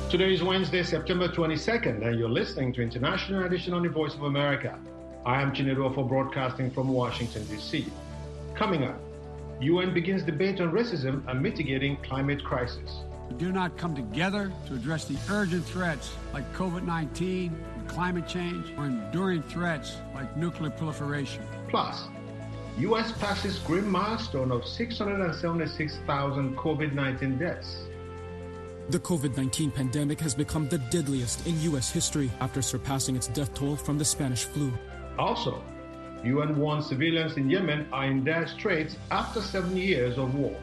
Today is Wednesday, September 22nd, and you're listening to International Edition on the Voice of America. I am Chinedu for broadcasting from Washington, D.C. Coming up, UN begins debate on racism and mitigating climate crisis. We do not come together to address the urgent threats like COVID-19 and climate change or enduring threats like nuclear proliferation. Plus, U.S. passes grim milestone of 676,000 COVID-19 deaths. The COVID-19 pandemic has become the deadliest in U.S. history after surpassing its death toll from the Spanish flu. Also, UN warns civilians in Yemen are in dire straits after 7 years of war.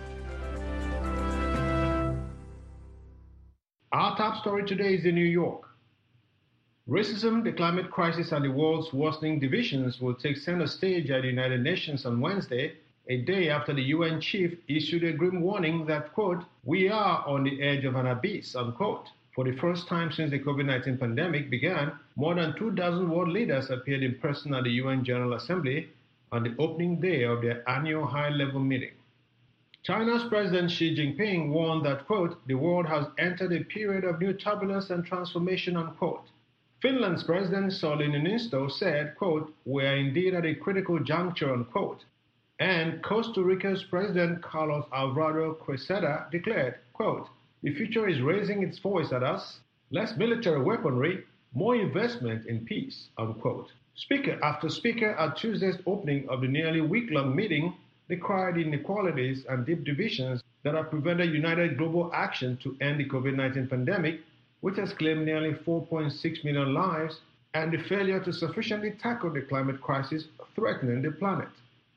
Our top story today is in New York. Racism, the climate crisis, and the world's worsening divisions will take center stage at the United Nations on Wednesday, a day after the UN chief issued a grim warning that, quote, "We are on the edge of an abyss," unquote. For the first time since the COVID-19 pandemic began, more than 2,000 world leaders appeared in person at the UN General Assembly on the opening day of their annual high-level meeting. China's President Xi Jinping warned that, quote, "the world has entered a period of new turbulence and transformation," unquote. Finland's President Sauli Niinisto said, quote, "we are indeed at a critical juncture," unquote. And Costa Rica's President Carlos Alvaro Quezada declared, quote, "the future is raising its voice at us. Less military weaponry, more investment in peace," unquote. Speaker after speaker at Tuesday's opening of the nearly week-long meeting decried inequalities and deep divisions that have prevented united global action to end the COVID-19 pandemic, which has claimed nearly 4.6 million lives, and the failure to sufficiently tackle the climate crisis threatening the planet.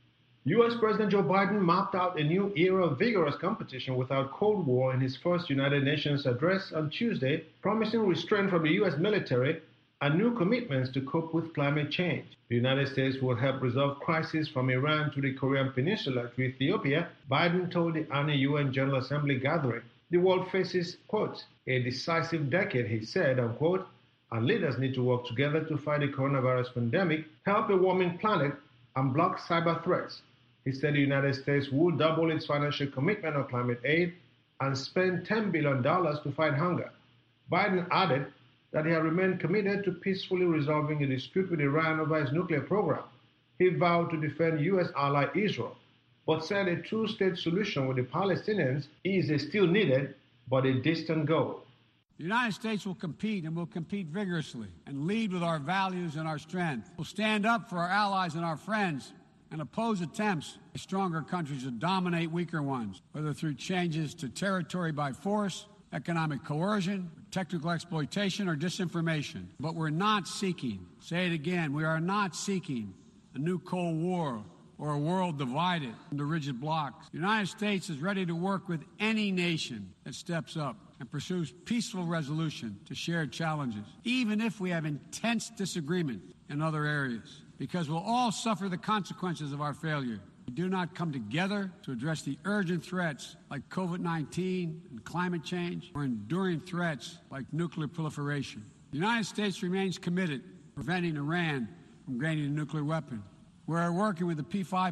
U.S. President Joe Biden mapped out a new era of vigorous competition without Cold War in his first United Nations address on Tuesday, promising restraint from the U.S. military and new commitments to cope with climate change. The United States will help resolve crises from Iran to the Korean Peninsula to Ethiopia, Biden told the annual UN General Assembly gathering. The world faces, quote, "a decisive decade," he said, unquote, "and leaders need to work together to fight the coronavirus pandemic, help a warming planet, and block cyber threats." He said the United States will double its financial commitment on climate aid and spend $10 billion to fight hunger. Biden added that he had remained committed to peacefully resolving a dispute with Iran over his nuclear program. He vowed to defend U.S. ally Israel, but said a two-state solution with the Palestinians is a still needed but a distant goal. The United States will compete and will compete vigorously and lead with our values and our strength. We'll stand up for our allies and our friends and oppose attempts by stronger countries to dominate weaker ones, whether through changes to territory by force, economic coercion, technical exploitation, or disinformation. But we're not seeking, say it again, we are not seeking a new Cold War or a world divided into rigid blocks. The United States is ready to work with any nation that steps up and pursues peaceful resolution to shared challenges, even if we have intense disagreement in other areas, because we'll all suffer the consequences of our failure. We do not come together to address the urgent threats like COVID-19 and climate change or enduring threats like nuclear proliferation. The United States remains committed to preventing Iran from gaining a nuclear weapon. We're working with the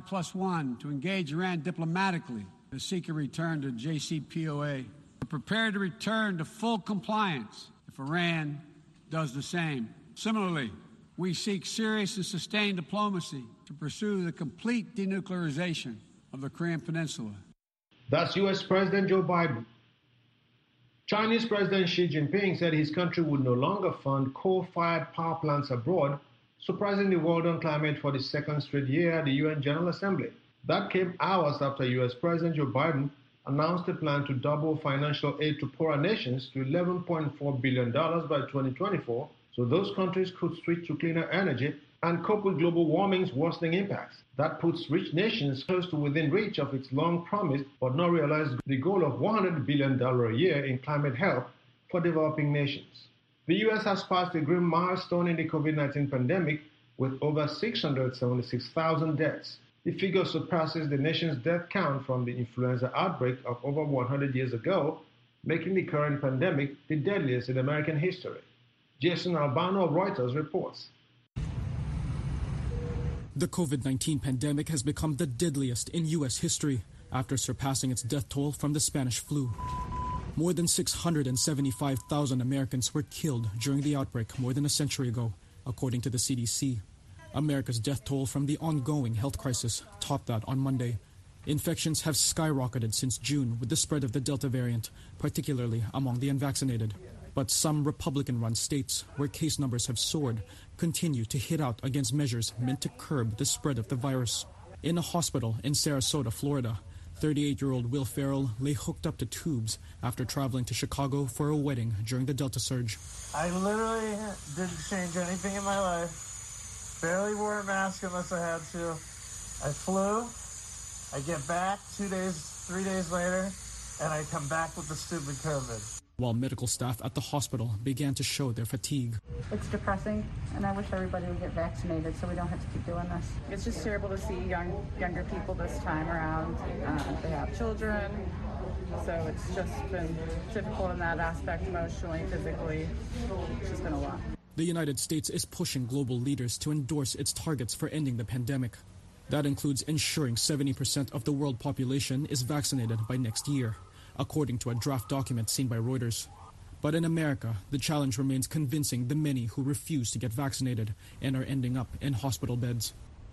P5+1 to engage Iran diplomatically to seek a return to JCPOA. We're prepared to return to full compliance if Iran does the same. Similarly, we seek serious and sustained diplomacy to pursue the complete denuclearization of the Korean Peninsula. That's U.S. President Joe Biden. Chinese President Xi Jinping said his country would no longer fund coal-fired power plants abroad, surprising the world on climate for the second straight year at the UN General Assembly. That came hours after U.S. President Joe Biden announced a plan to double financial aid to poorer nations to $11.4 billion by 2024, so those countries could switch to cleaner energy and cope with global warming's worsening impacts. That puts rich nations close to within reach of its long-promised but not realized the goal of $100 billion a year in climate help for developing nations. The U.S. has passed a grim milestone in the COVID-19 pandemic with over 676,000 deaths. The figure surpasses the nation's death count from the influenza outbreak of over 100 years ago, making the current pandemic the deadliest in American history. Jason Albano of Reuters reports. The COVID-19 pandemic has become the deadliest in U.S. history after surpassing its death toll from the Spanish flu. More than 675,000 Americans were killed during the outbreak more than a century ago, according to the CDC. America's death toll from the ongoing health crisis topped that on Monday. Infections have skyrocketed since June with the spread of the Delta variant, particularly among the unvaccinated. But some Republican-run states, where case numbers have soared, continue to hit out against measures meant to curb the spread of the virus. In a hospital in Sarasota, Florida, 38-year-old Will Ferrell lay hooked up to tubes after traveling to Chicago for a wedding during the Delta surge. I literally didn't change anything in my life. Barely wore a mask unless I had to. I flew. I get back 3 days later, and I come back with the stupid COVID. While medical staff at the hospital began to show their fatigue. It's depressing, and I wish everybody would get vaccinated so we don't have to keep doing this. It's just terrible to see younger people this time around. They have children, so it's just been difficult in that aspect, emotionally, physically. It's just been a lot. The United States is pushing global leaders to endorse its targets for ending the pandemic. That includes ensuring 70% of the world population is vaccinated by next year, according to a draft document seen by Reuters. But in America, the challenge remains convincing the many who refuse to get vaccinated and are ending up in hospital beds.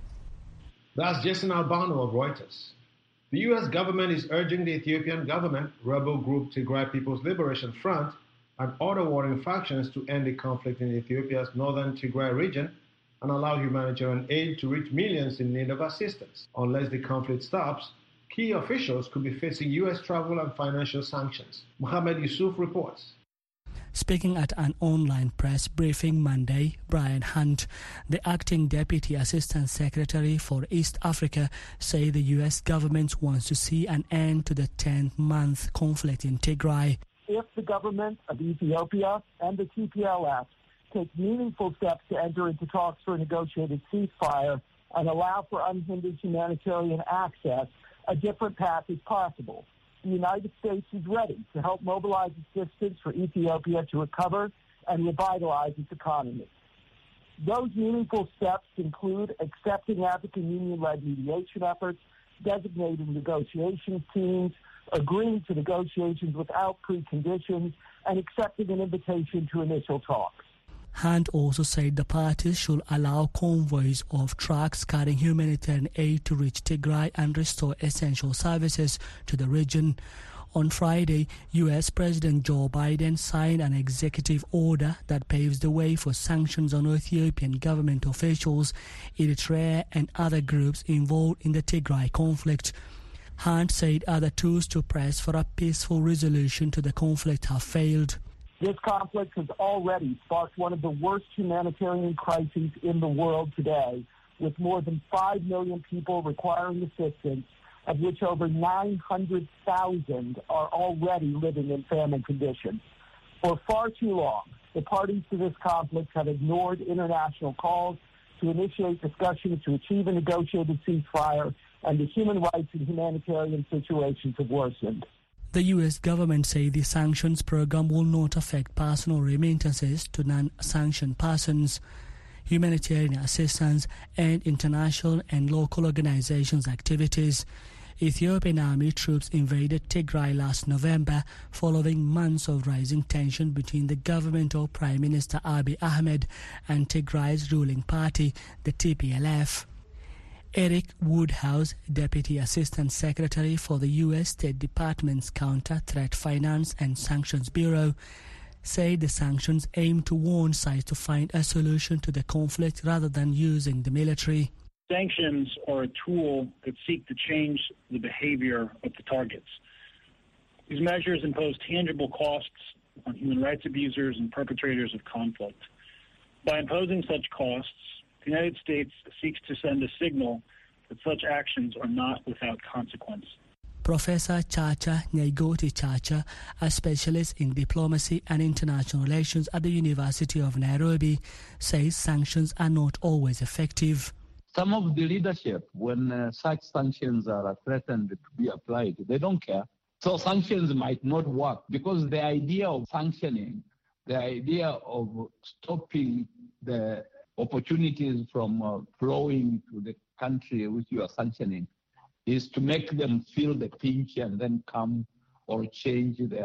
That's Jason Albano of Reuters. The U.S. government is urging the Ethiopian government, rebel group Tigray People's Liberation Front, and other warring factions to end the conflict in Ethiopia's northern Tigray region and allow humanitarian aid to reach millions in need of assistance. Unless the conflict stops, key officials could be facing U.S. travel and financial sanctions. Mohammed Yusuf reports. Speaking at an online press briefing Monday, Brian Hunt, the acting Deputy Assistant Secretary for East Africa, said the U.S. government wants to see an end to the 10-month conflict in Tigray. If the government of Ethiopia and the TPLF take meaningful steps to enter into talks for a negotiated ceasefire and allow for unhindered humanitarian access, a different path is possible. The United States is ready to help mobilize assistance for Ethiopia to recover and revitalize its economy. Those meaningful steps include accepting African Union-led mediation efforts, designating negotiations teams, agreeing to negotiations without preconditions, and accepting an invitation to initial talks. Hunt also said the parties should allow convoys of trucks carrying humanitarian aid to reach Tigray and restore essential services to the region. On Friday, U.S. President Joe Biden signed an executive order that paves the way for sanctions on Ethiopian government officials, Eritrea, and other groups involved in the Tigray conflict. Hunt said other tools to press for a peaceful resolution to the conflict have failed. This conflict has already sparked one of the worst humanitarian crises in the world today, with more than 5 million people requiring assistance, of which over 900,000 are already living in famine conditions. For far too long, the parties to this conflict have ignored international calls to initiate discussions to achieve a negotiated ceasefire, and the human rights and humanitarian situations have worsened. The U.S. government said the sanctions program will not affect personal remittances to non-sanctioned persons, humanitarian assistance, and international and local organizations' activities. Ethiopian army troops invaded Tigray last November following months of rising tension between the government of Prime Minister Abiy Ahmed and Tigray's ruling party, the TPLF. Eric Woodhouse, Deputy Assistant Secretary for the U.S. State Department's Counter-Threat Finance and Sanctions Bureau, said the sanctions aim to warn sides to find a solution to the conflict rather than using the military. Sanctions are a tool that seek to change the behavior of the targets. These measures impose tangible costs on human rights abusers and perpetrators of conflict. By imposing such costs, the United States seeks to send a signal that such actions are not without consequence. Professor Chacha Nyaigoti Chacha, a specialist in diplomacy and international relations at the University of Nairobi, says sanctions are not always effective. Some of the leadership, when such sanctions are threatened to be applied, they don't care. So sanctions might not work because the idea of sanctioning, the idea of stopping the opportunities from flowing to the country which you are sanctioning is to make them feel the pinch and then come or change their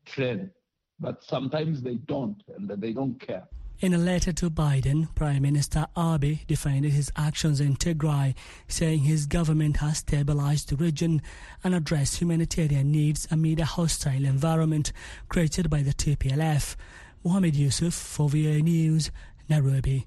trend. But sometimes they don't, and they don't care. In a letter to Biden, Prime Minister Abe defended his actions in Tigray, saying his government has stabilized the region and addressed humanitarian needs amid a hostile environment created by the TPLF. Mohammed Yusuf for VOA News, Nairobi.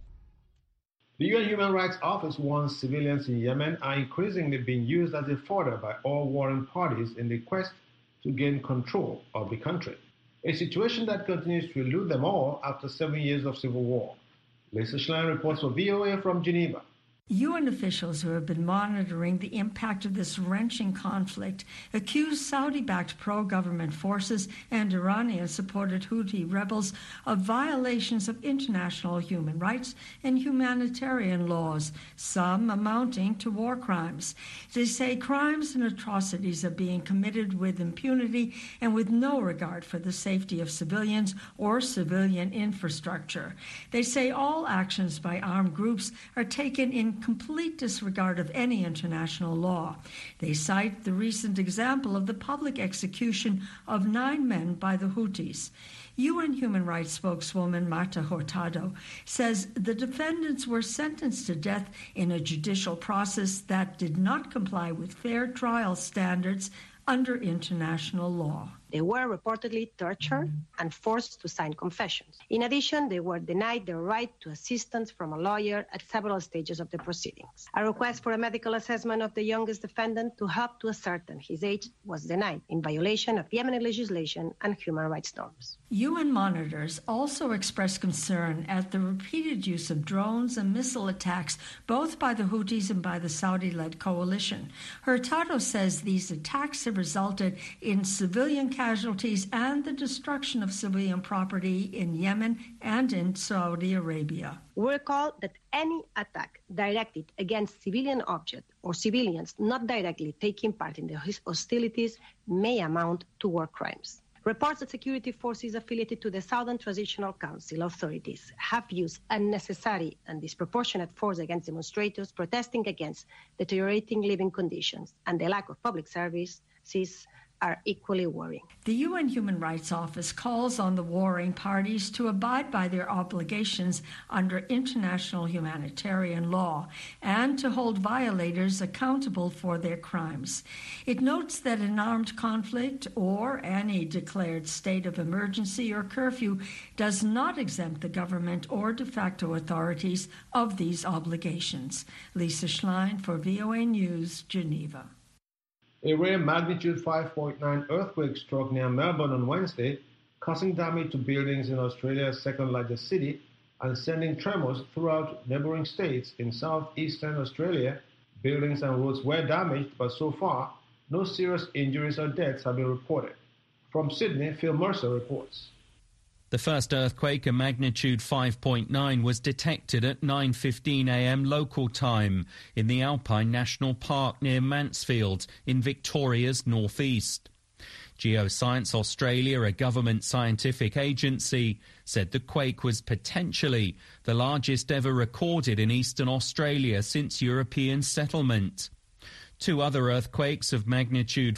The UN Human Rights Office warns civilians in Yemen are increasingly being used as a fodder by all warring parties in the quest to gain control of the country. A situation that continues to elude them all after 7 years of civil war. Lisa Schlein reports for VOA from Geneva. UN officials who have been monitoring the impact of this wrenching conflict accuse Saudi-backed pro-government forces and Iranian-supported Houthi rebels of violations of international human rights and humanitarian laws, some amounting to war crimes. They say crimes and atrocities are being committed with impunity and with no regard for the safety of civilians or civilian infrastructure. They say all actions by armed groups are taken in complete disregard of any international law. They cite the recent example of the public execution of 9 men by the Houthis. UN human rights spokeswoman Marta Hurtado says the defendants were sentenced to death in a judicial process that did not comply with fair trial standards under international law. They were reportedly tortured and forced to sign confessions. In addition, they were denied their right to assistance from a lawyer at several stages of the proceedings. A request for a medical assessment of the youngest defendant to help to ascertain his age was denied in violation of Yemeni legislation and human rights norms. UN monitors also expressed concern at the repeated use of drones and missile attacks, both by the Houthis and by the Saudi-led coalition. Hurtado says these attacks have resulted in civilian casualties and the destruction of civilian property in Yemen and in Saudi Arabia. We recall that any attack directed against civilian objects or civilians not directly taking part in the hostilities may amount to war crimes. Reports that security forces affiliated to the Southern Transitional Council authorities have used unnecessary and disproportionate force against demonstrators protesting against deteriorating living conditions and the lack of public services are equally worrying. The UN Human Rights Office calls on the warring parties to abide by their obligations under international humanitarian law and to hold violators accountable for their crimes. It notes that an armed conflict or any declared state of emergency or curfew does not exempt the government or de facto authorities of these obligations. Lisa Schlein for VOA News, Geneva. A rare magnitude 5.9 earthquake struck near Melbourne on Wednesday, causing damage to buildings in Australia's second-largest city and sending tremors throughout neighbouring states in southeastern Australia. Buildings and roads were damaged, but so far, no serious injuries or deaths have been reported. From Sydney, Phil Mercer reports. The first earthquake, a magnitude 5.9, was detected at 9:15 a.m. local time in the Alpine National Park near Mansfield in Victoria's northeast. Geoscience Australia, a government scientific agency, said the quake was potentially the largest ever recorded in eastern Australia since European settlement. 2 other earthquakes of magnitude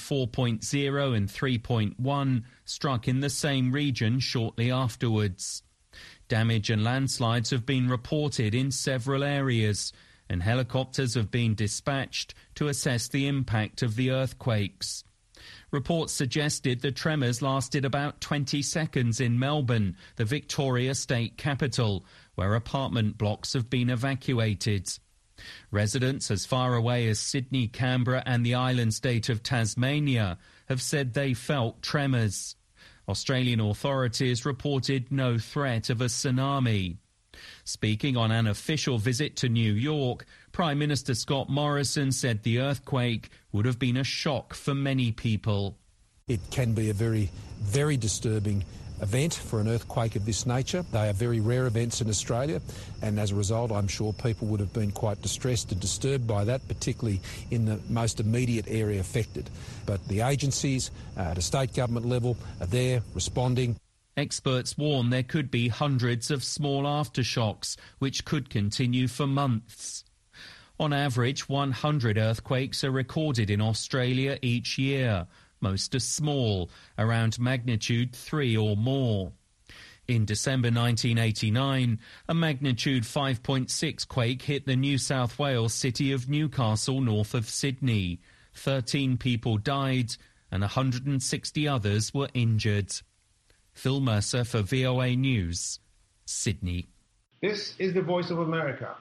4.0 and 3.1 struck in the same region shortly afterwards. Damage and landslides have been reported in several areas, and helicopters have been dispatched to assess the impact of the earthquakes. Reports suggested the tremors lasted about 20 seconds in Melbourne, the Victoria state capital, where apartment blocks have been evacuated. Residents as far away as Sydney, Canberra and the island state of Tasmania have said they felt tremors. Australian authorities reported no threat of a tsunami. Speaking on an official visit to New York, Prime Minister Scott Morrison said the earthquake would have been a shock for many people. It can be a very, very disturbing event for an earthquake of this nature. They are very rare events in Australia, and as a result I'm sure people would have been quite distressed and disturbed by that, particularly in the most immediate area affected. But the agencies at a state government level are there responding. Experts warn there could be hundreds of small aftershocks, which could continue for months. On average, 100 earthquakes are recorded in Australia each year. Most are small, around magnitude 3 or more. In December 1989, a magnitude 5.6 quake hit the New South Wales city of Newcastle, north of Sydney. 13 people died and 160 others were injured. Phil Mercer for VOA News, Sydney. This is the Voice of America.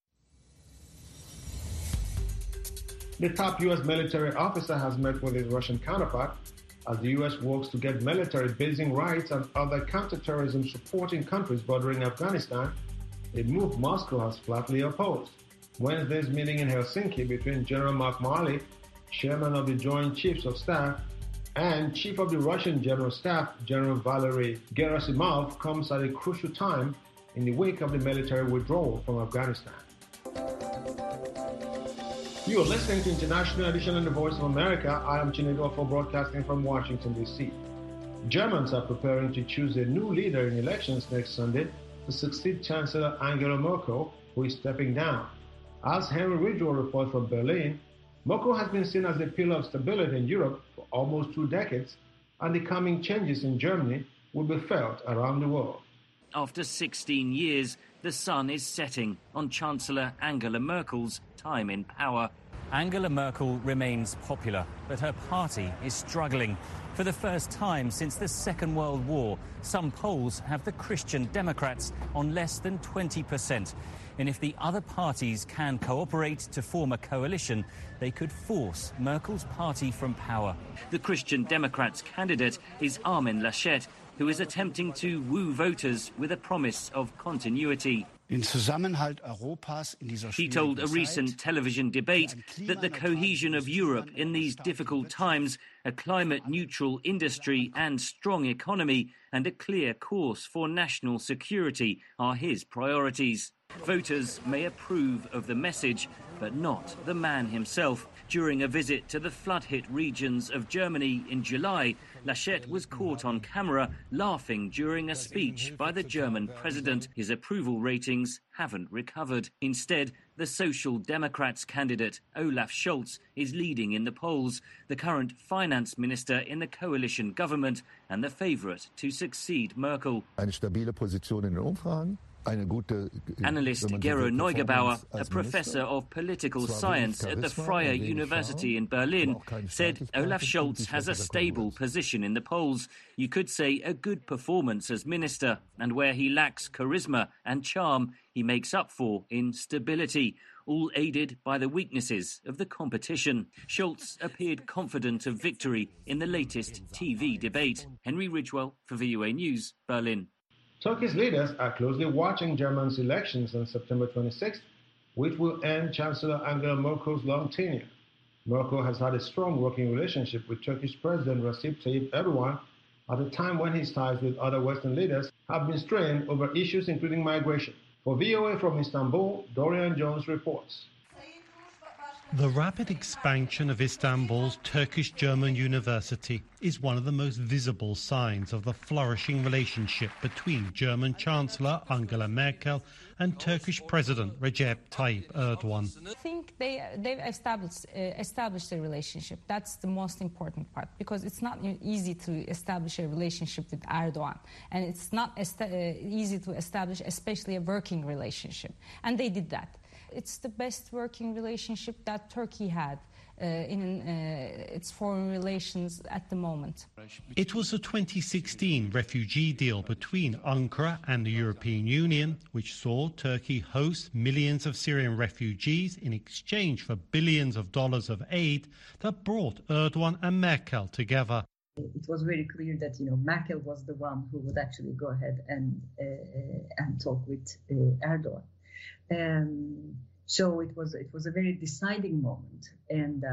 The top U.S. military officer has met with his Russian counterpart as the U.S. works to get military basing rights and other counterterrorism supporting countries bordering Afghanistan, a move Moscow has flatly opposed. Wednesday's meeting in Helsinki between General Mark Milley, chairman of the Joint Chiefs of Staff, and Chief of the Russian General Staff, General Valery Gerasimov, comes at a crucial time in the wake of the military withdrawal from Afghanistan. You are listening to International Edition of the Voice of America. I am Chinedu for broadcasting from Washington, D.C. Germans are preparing to choose a new leader in elections next Sunday to succeed Chancellor Angela Merkel, who is stepping down. As Henry Ridgwell reports from Berlin, Merkel has been seen as a pillar of stability in Europe for almost 2 decades, and the coming changes in Germany will be felt around the world. After 16 years, the sun is setting on Chancellor Angela Merkel's time in power. Angela Merkel remains popular, but her party is struggling. For the first time since the Second World War, some polls have the Christian Democrats on less than 20%. And if the other parties can cooperate to form a coalition, they could force Merkel's party from power. The Christian Democrats' candidate is Armin Laschet, who is attempting to woo voters with a promise of continuity. He told a recent television debate that the cohesion of Europe in these difficult times, a climate-neutral industry and strong economy, and a clear course for national security are his priorities. Voters may approve of the message, but not the man himself. During a visit to the flood-hit regions of Germany in July, Laschet was caught on camera laughing during a speech by the German president. His approval ratings haven't recovered. Instead, the Social Democrats candidate, Olaf Scholz, is leading in the polls, the current finance minister in the coalition government and the favourite to succeed Merkel. Eine stabile Position in den Umfragen. Analyst Gero Neugebauer, a professor of political science at the Freie University in Berlin, said Olaf Scholz has a stable position in the polls. You could say a good performance as minister, and where he lacks charisma and charm, he makes up for in stability, all aided by the weaknesses of the competition. Scholz appeared confident of victory in the latest TV debate. Henry Ridgwell for VOA News, Berlin. Turkey's leaders are closely watching Germany's elections on September 26th, which will end Chancellor Angela Merkel's long tenure. Merkel has had a strong working relationship with Turkish President Recep Tayyip Erdogan at a time when his ties with other Western leaders have been strained over issues including migration. For VOA from Istanbul, Dorian Jones reports. The rapid expansion of Istanbul's Turkish-German university is one of the most visible signs of the flourishing relationship between German Chancellor Angela Merkel and Turkish President Recep Tayyip Erdogan. I think they've established a relationship. That's the most important part, because it's not easy to establish a relationship with Erdogan, and it's not easy to establish especially a working relationship, and they did that. It's the best working relationship that Turkey had in its foreign relations at the moment. It was the 2016 refugee deal between Ankara and the European Union, which saw Turkey host millions of Syrian refugees in exchange for billions of dollars of aid, that brought Erdogan and Merkel together. It was very clear that Merkel was the one who would actually go ahead and talk with Erdogan. So it was a very deciding moment, and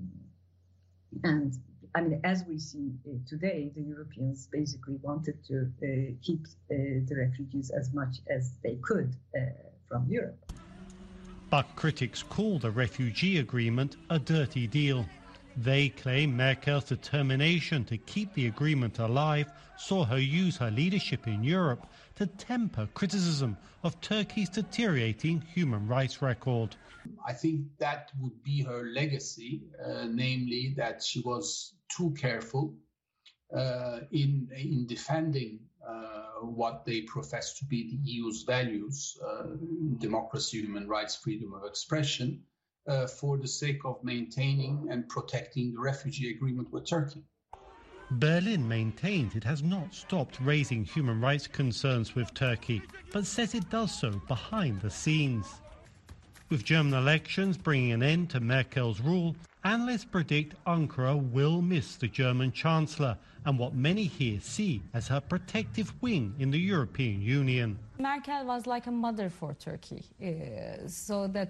I mean, as we see today, the Europeans basically wanted to keep the refugees as much as they could from Europe. But critics call the refugee agreement a dirty deal. They claim Merkel's determination to keep the agreement alive saw her use her leadership in Europe to temper criticism of Turkey's deteriorating human rights record. I think that would be her legacy, namely that she was too careful in defending what they profess to be the EU's values, democracy, human rights, freedom of expression, for the sake of maintaining and protecting the refugee agreement with Turkey. Berlin maintains it has not stopped raising human rights concerns with Turkey, but says it does so behind the scenes. With German elections bringing an end to Merkel's rule, analysts predict Ankara will miss the German Chancellor and what many here see as her protective wing in the European Union. Merkel was like a mother for Turkey, so that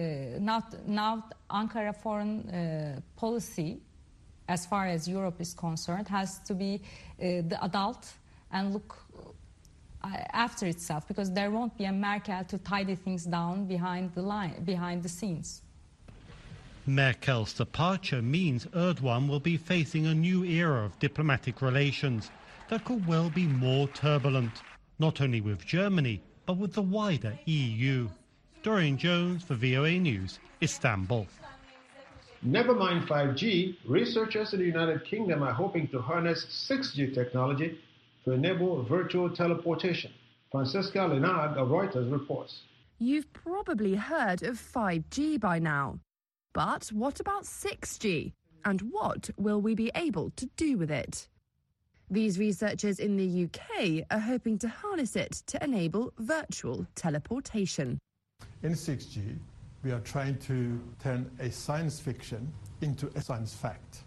now Ankara foreign policy, as far as Europe is concerned, has to be the adult and look after itself, because there won't be a Merkel to tidy things down behind the scenes. Merkel's departure means Erdogan will be facing a new era of diplomatic relations that could well be more turbulent, not only with Germany, but with the wider EU. Dorian Jones for VOA News, Istanbul. Never mind 5G, researchers in the United Kingdom are hoping to harness 6G technology to enable virtual teleportation. Francesca Lenard of Reuters reports. You've probably heard of 5G by now. But what about 6G? And what will we be able to do with it? These researchers in the UK are hoping to harness it to enable virtual teleportation. In 6G, we are trying to turn a science fiction into a science fact.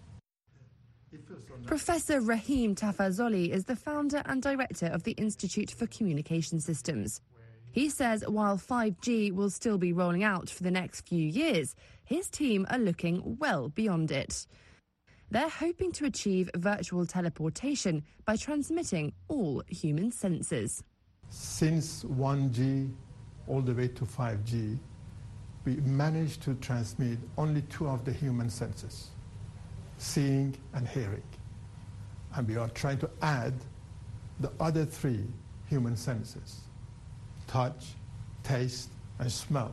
Professor Rahim Tafazoli is the founder and director of the Institute for Communication Systems. He says while 5G will still be rolling out for the next few years, his team are looking well beyond it. They're hoping to achieve virtual teleportation by transmitting all human senses. Since 1G all the way to 5G, we managed to transmit only 2 of the human senses, seeing and hearing. And we are trying to add the other 3 human senses: touch, taste, and smell.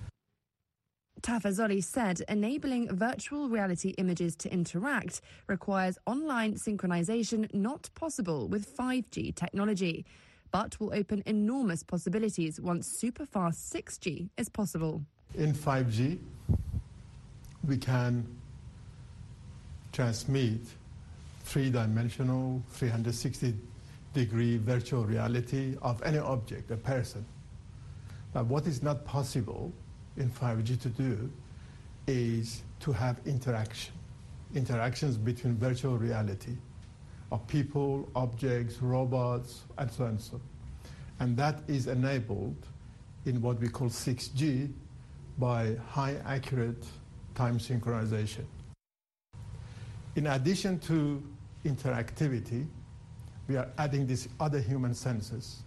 Tafazoli said enabling virtual reality images to interact requires online synchronization not possible with 5G technology, but will open enormous possibilities once super-fast 6G is possible. In 5G, we can transmit 3-dimensional, 360-degree virtual reality of any object, a person. Now, what is not possible in 5G to do is to have interactions between virtual reality of people, objects, robots, and so on and so. And that is enabled in what we call 6G by high accurate time synchronization. In addition to interactivity, we are adding these other human senses.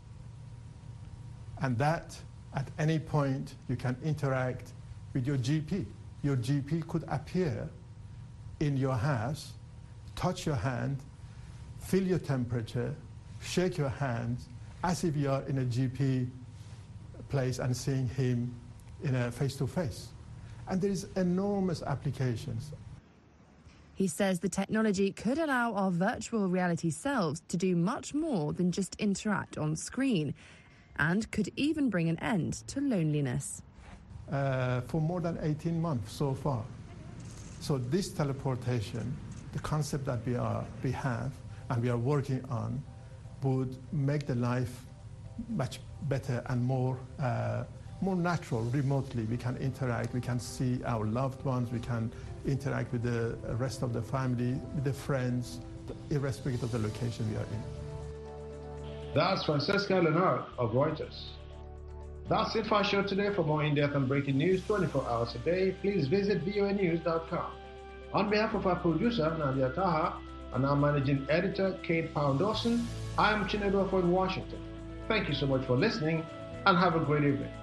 And that, at any point, you can interact with your GP. Your GP could appear in your house, touch your hand, feel your temperature, shake your hand, as if you are in a GP place and seeing him in a face-to-face. And there is enormous applications. He says the technology could allow our virtual reality selves to do much more than just interact on screen, and could even bring an end to loneliness. For more than 18 months so far. So this teleportation, the concept that we have and we are working on, would make the life much better and more natural remotely. We can interact, we can see our loved ones, we can interact with the rest of the family, with the friends, irrespective of the location we are in. That's Francesca Lenard of Reuters. That's it for our show today. For more in-depth and breaking news 24 hours a day, please visit voanews.com. On behalf of our producer, Nadia Taha, and our managing editor, Kate Pound-Dawson, I am Chinedu in Washington. Thank you so much for listening, and have a great evening.